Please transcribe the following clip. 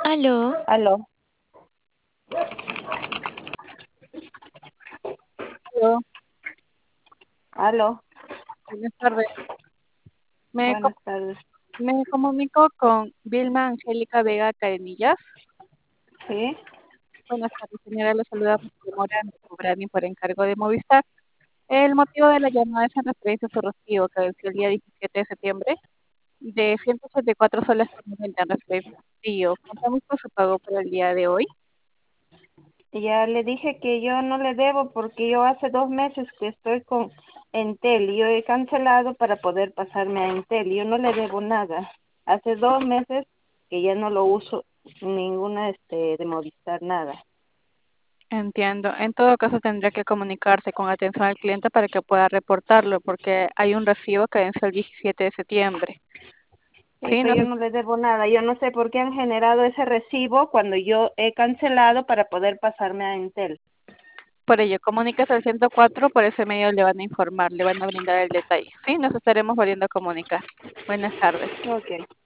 Aló, Aló, Hola, aló, buenas tardes. Me, co- buenas tardes. me comunico con Vilma Angélica Vega Cadenillas. ¿Sí? Buenas tardes, señora. Le saludamos por Morán Sobrani por encargo de Movistar. El motivo de la llamada es en referencia a su recibo que venció el día 17 de septiembre de 184 soles con 90 en referencia a su envío. Contamos con su pago para el día de hoy. Ya le dije que yo no le debo porque yo hace 2 meses que estoy con Entel y yo he cancelado para poder pasarme a Entel. Yo no le debo nada. Hace 2 meses que ya no lo uso ninguna de Movistar, nada. Entiendo. En todo caso, tendría que comunicarse con atención al cliente para que pueda reportarlo, porque hay un recibo que venció el 17 de septiembre. Sí, Sí, pero no yo sé. no le debo nada. Yo no sé por qué han generado ese recibo cuando yo he cancelado para poder pasarme a Entel. Por ello, comuníquese al 104, por ese medio le van a informar, le van a brindar el detalle. Sí, nos estaremos volviendo a comunicar. Buenas tardes. Ok.